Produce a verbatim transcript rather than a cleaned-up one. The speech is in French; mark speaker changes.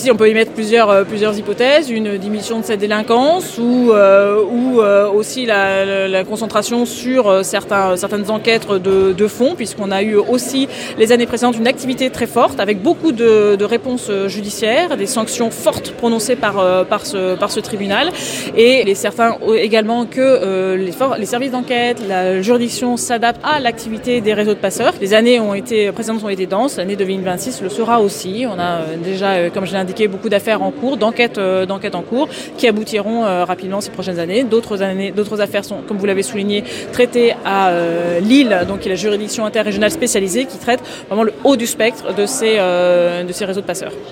Speaker 1: On peut y mettre plusieurs, plusieurs hypothèses, une diminution de cette délinquance ou, euh, ou euh, aussi la, la, la concentration sur certains, certaines enquêtes de, de fond, puisqu'on a eu aussi les années précédentes une activité très forte avec beaucoup de, de réponses judiciaires, des sanctions fortes prononcées par, par, ce, par ce tribunal, et les certains également que euh, les, for- les services d'enquête, la juridiction s'adaptent à l'activité des réseaux de passeurs. Les années ont été, précédentes ont été denses, l'année deux mille vingt-six le sera aussi. On a déjà, comme je l'ai indiqué, beaucoup d'affaires en cours, d'enquêtes, euh, d'enquêtes en cours, qui aboutiront euh, rapidement ces prochaines années. D'autres années, d'autres affaires sont, comme vous l'avez souligné, traitées à euh, Lille, donc qui est la juridiction interrégionale spécialisée qui traite vraiment le haut du spectre de ces, euh, de ces réseaux de passeurs.